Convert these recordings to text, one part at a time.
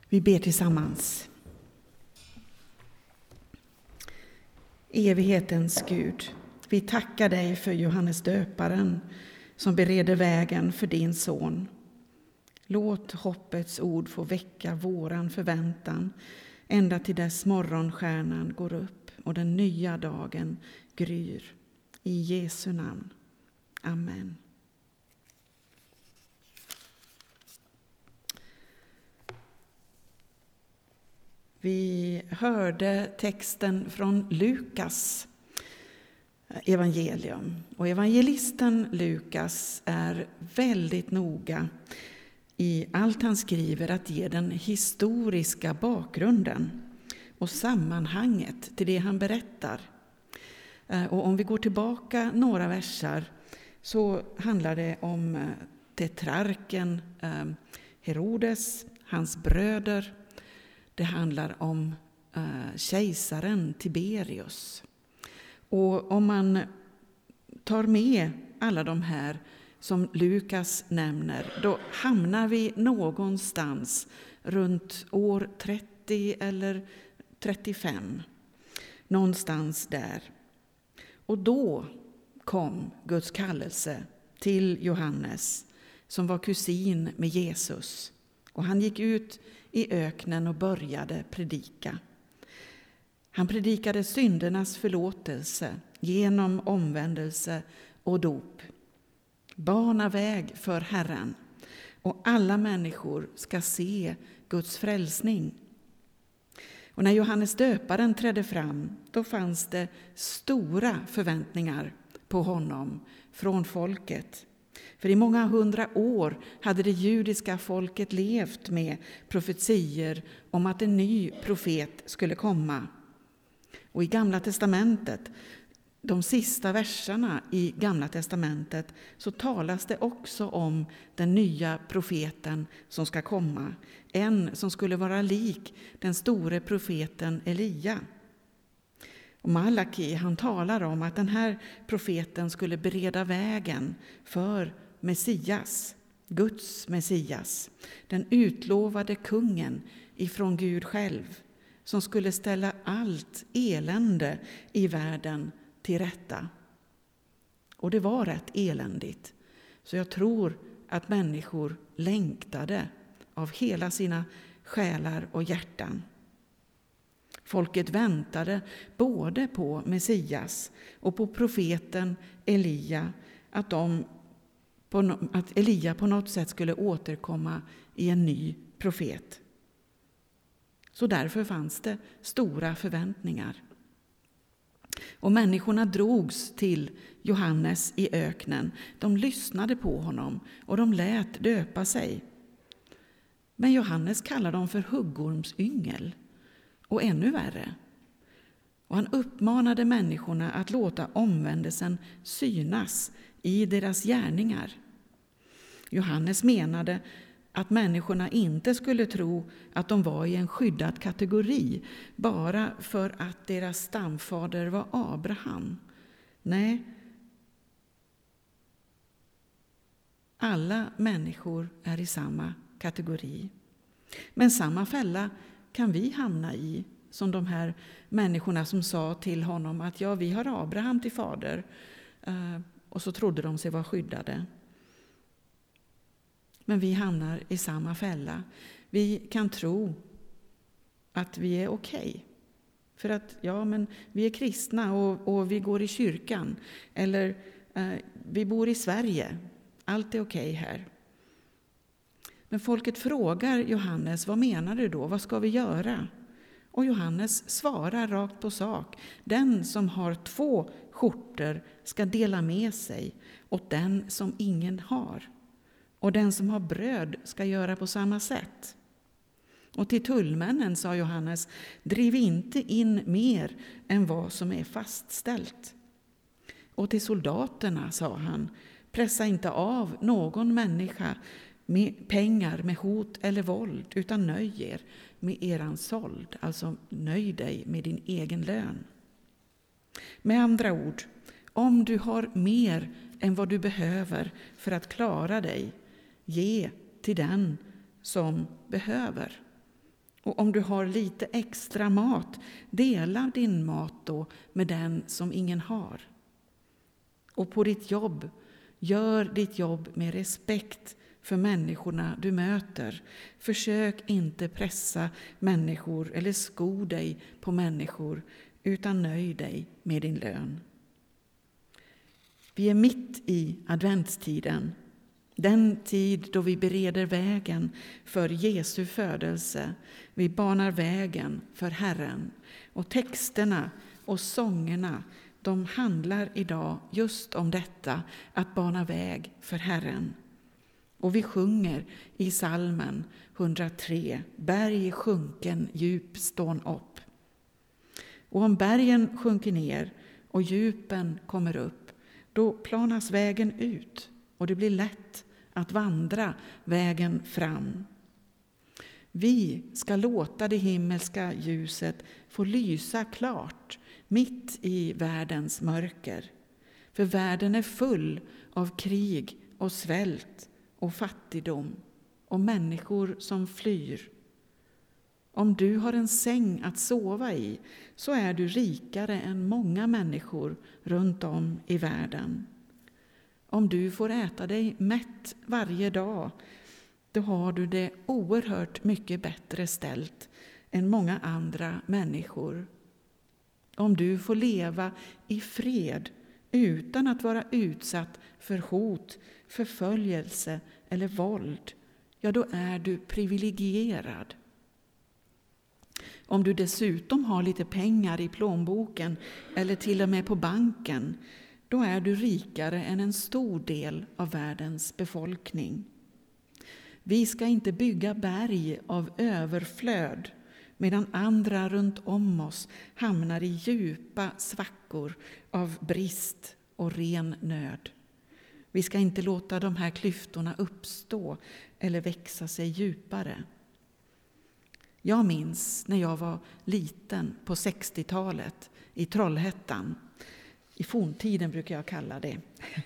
Vi ber tillsammans. Evighetens Gud, vi tackar dig för Johannes döparen som bereder vägen för din son. Låt hoppets ord få väcka våran förväntan ända till dess morgonstjärnan går upp och den nya dagen gryr. I Jesu namn. Amen. Vi hörde texten från Lukas evangelium. Och evangelisten Lukas är väldigt noga i allt han skriver att ge den historiska bakgrunden och sammanhanget till det han berättar. Och om vi går tillbaka några versar så handlar det om tetrarken Herodes, hans bröder. Det handlar om kejsaren Tiberius. Och om man tar med alla de här som Lukas nämner, då hamnar vi någonstans runt år 30 eller 35. Någonstans där. Och då kom Guds kallelse till Johannes som var kusin med Jesus. Och han gick ut i öknen och började predika. Han predikade syndernas förlåtelse genom omvändelse och dop. Bana väg för Herren, och alla människor ska se Guds frälsning. Och när Johannes döparen trädde fram, då fanns det stora förväntningar på honom från folket. För i många 100 år hade det judiska folket levt med profetier om att en ny profet skulle komma. Och i Gamla testamentet, de sista verserna i Gamla testamentet, så talas det också om den nya profeten som ska komma. En som skulle vara lik den store profeten Elia. Och Malaki, han talar om att den här profeten skulle bereda vägen för Messias, Guds Messias, den utlovade kungen ifrån Gud själv, som skulle ställa allt elände i världen till rätta. Och det var rätt eländigt. Så jag tror att människor längtade av hela sina själar och hjärtan. Folket väntade både på Messias och på profeten Elia, att Elia på något sätt skulle återkomma i en ny profet. Så därför fanns det stora förväntningar. Och människorna drogs till Johannes i öknen. De lyssnade på honom och de lät döpa sig. Men Johannes kallar dem för huggormsyngel och ännu värre. Och han uppmanade människorna att låta omvändelsen synas i deras gärningar. Johannes menade att människorna inte skulle tro att de var i en skyddad kategori bara för att deras stamfader var Abraham. Nej, alla människor är i samma kategori. Men samma fälla kan vi hamna i, som de här människorna som sa till honom att ja, vi har Abraham till fader. Och så trodde de sig vara skyddade. Men vi hamnar i samma fälla. Vi kan tro att vi är okej. För att ja, men vi är kristna och vi går i kyrkan. Eller vi bor i Sverige. Allt är okej här. Men folket frågar Johannes, vad menar du då? Vad ska vi göra? Och Johannes svarar rakt på sak. Den som har 2 skjortor ska dela med sig åt den som ingen har. Och den som har bröd ska göra på samma sätt. Och till tullmännen sa Johannes, driv inte in mer än vad som är fastställt. Och till soldaterna sa han, pressa inte av någon människa med pengar med hot eller våld, utan nöj er med eran såld. Alltså nöj dig med din egen lön. Med andra ord, om du har mer än vad du behöver för att klara dig, ge till den som behöver. Och om du har lite extra mat, dela din mat då med den som ingen har. Och på ditt jobb, gör ditt jobb med respekt för människorna du möter. Försök inte pressa människor eller sko dig på människor, utan nöj dig med din lön. Vi är mitt i adventstiden, den tid då vi bereder vägen för Jesu födelse. Vi banar vägen för Herren. Och texterna och sångerna, de handlar idag just om detta, att bana väg för Herren. Och vi sjunger i psalmen 103, berg sjunken, djup stån upp. Och om bergen sjunker ner och djupen kommer upp, då planas vägen ut och det blir lätt att vandra vägen fram. Vi ska låta det himmelska ljuset få lysa klart mitt i världens mörker. För världen är full av krig och svält och fattigdom och människor som flyr. Om du har en säng att sova i, så är du rikare än många människor runt om i världen. Om du får äta dig mätt varje dag, då har du det oerhört mycket bättre ställt än många andra människor. Om du får leva i fred utan att vara utsatt för hot, förföljelse eller våld, ja, då är du privilegierad. Om du dessutom har lite pengar i plånboken eller till och med på banken, då är du rikare än en stor del av världens befolkning. Vi ska inte bygga berg av överflöd, medan andra runt om oss hamnar i djupa svackor av brist och ren nöd. Vi ska inte låta de här klyftorna uppstå eller växa sig djupare. Jag minns när jag var liten på 60-talet i Trollhättan. I forntiden brukar jag kalla det.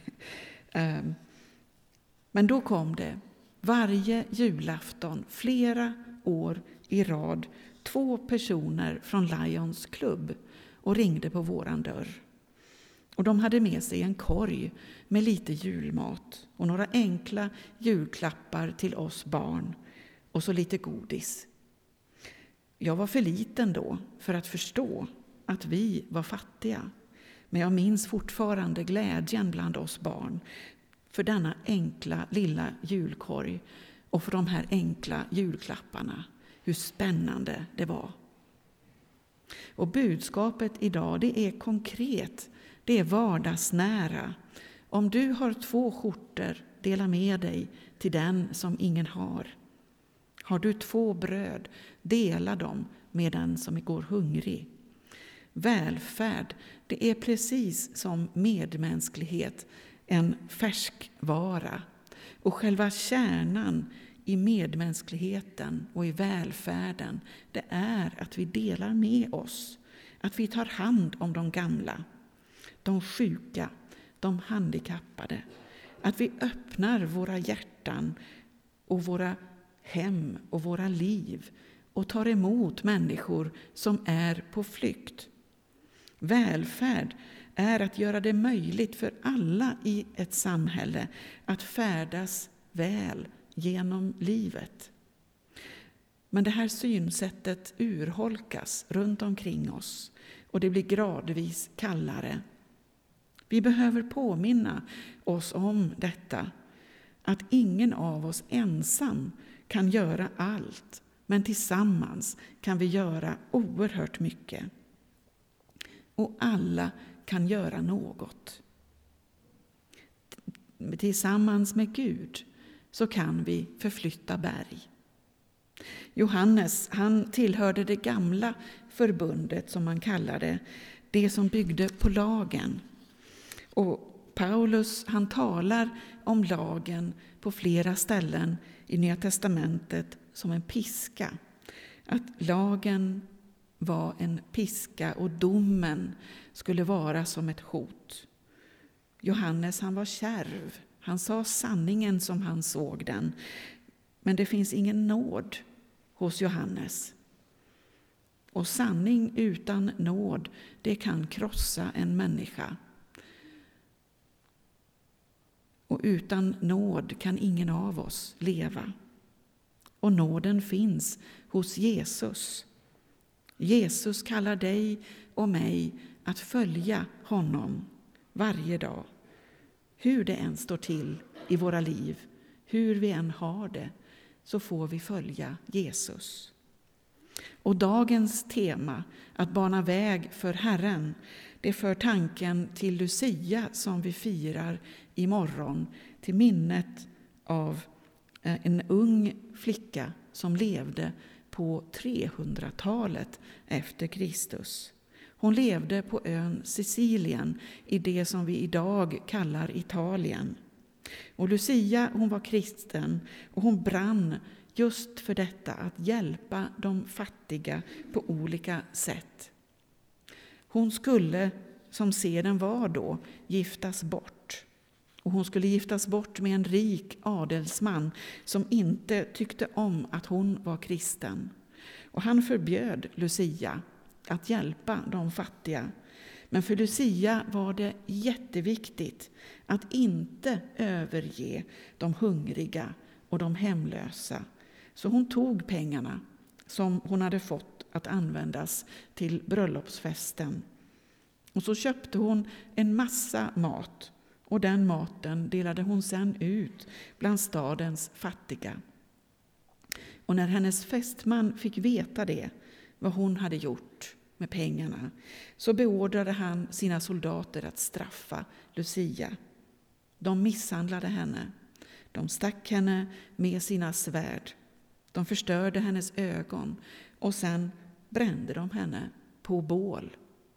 Men då kom det varje julafton flera år i rad 2 personer från Lions klubb och ringde på våran dörr. Och de hade med sig en korg med lite julmat och några enkla julklappar till oss barn och så lite godis. Jag var för liten då för att förstå att vi var fattiga. Men jag minns fortfarande glädjen bland oss barn för denna enkla lilla julkorg och för de här enkla julklapparna. Hur spännande det var. Och budskapet idag, det är konkret, det är vardagsnära. Om du har 2 skjortor, dela med dig till den som ingen har. Har du 2 bröd, dela dem med den som går hungrig. Välfärd, det är precis som medmänsklighet, en färskvara. Och själva kärnan i medmänskligheten och i välfärden, det är att vi delar med oss. Att vi tar hand om de gamla, de sjuka, de handikappade. Att vi öppnar våra hjärtan och våra hem och våra liv och tar emot människor som är på flykt. Välfärd är att göra det möjligt för alla i ett samhälle att färdas väl genom livet. Men det här synsättet urholkas runt omkring oss och det blir gradvis kallare. Vi behöver påminna oss om detta, att ingen av oss ensam kan göra allt, men tillsammans kan vi göra oerhört mycket. Och alla kan göra något. Tillsammans med Gud så kan vi förflytta berg. Johannes, han tillhörde det gamla förbundet som man kallade det som byggde på lagen. Och Paulus, han talar om lagen på flera ställen i Nya testamentet som en piska. Att lagen var en piska och domen skulle vara som ett hot. Johannes, han var kärv. Han sa sanningen som han såg den. Men det finns ingen nåd hos Johannes. Och sanning utan nåd, det kan krossa en människa. Och utan nåd kan ingen av oss leva. Och nåden finns hos Jesus. Jesus kallar dig och mig att följa honom varje dag. Hur det än står till i våra liv, hur vi än har det, så får vi följa Jesus. Och dagens tema, att bana väg för Herren, det för tanken till Lucia som vi firar imorgon, till minnet av en ung flicka som levde på 300-talet efter Kristus. Hon levde på ön Sicilien i det som vi idag kallar Italien. Och Lucia, hon var kristen och hon brann just för detta, att hjälpa de fattiga på olika sätt. Hon skulle, som seden var då, giftas bort. Och hon skulle giftas bort med en rik adelsman som inte tyckte om att hon var kristen. Och han förbjöd Lucia att hjälpa de fattiga. Men för Lucia var det jätteviktigt att inte överge de hungriga och de hemlösa. Så hon tog pengarna som hon hade fått att användas till bröllopsfesten. Och så köpte hon en massa mat. Och den maten delade hon sedan ut bland stadens fattiga. Och när hennes fästman fick veta det, vad hon hade gjort med pengarna, så beordrade han sina soldater att straffa Lucia. De misshandlade henne. De stack henne med sina svärd. De förstörde hennes ögon och sen brände de henne på bål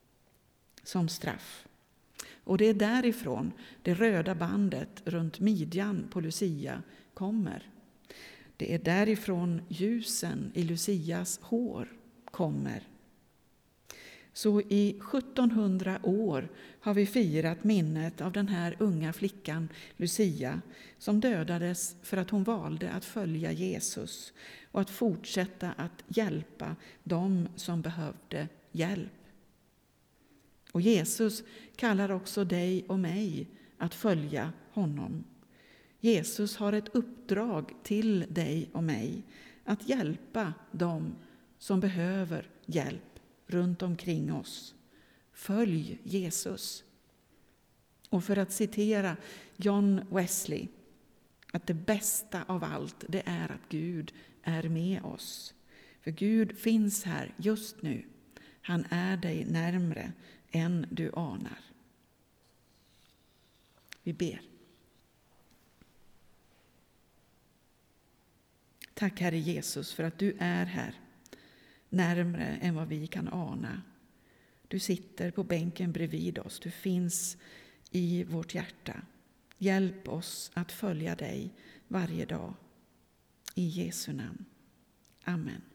som straff. Och det är därifrån det röda bandet runt midjan på Lucia kommer. Det är därifrån ljusen i Lucias hår kommer. Så i 1700 år har vi firat minnet av den här unga flickan Lucia som dödades för att hon valde att följa Jesus och att fortsätta att hjälpa dem som behövde hjälp. Och Jesus kallar också dig och mig att följa honom. Jesus har ett uppdrag till dig och mig att hjälpa dem som behöver hjälp runt omkring oss. Följ Jesus. Och för att citera John Wesley, att det bästa av allt, det är att Gud är med oss. För Gud finns här just nu. Han är dig närmre än du anar. Vi ber. Tack Herre Jesus för att du är här, närmre än vad vi kan ana. Du sitter på bänken bredvid oss, du finns i vårt hjärta. Hjälp oss att följa dig varje dag. I Jesu namn. Amen.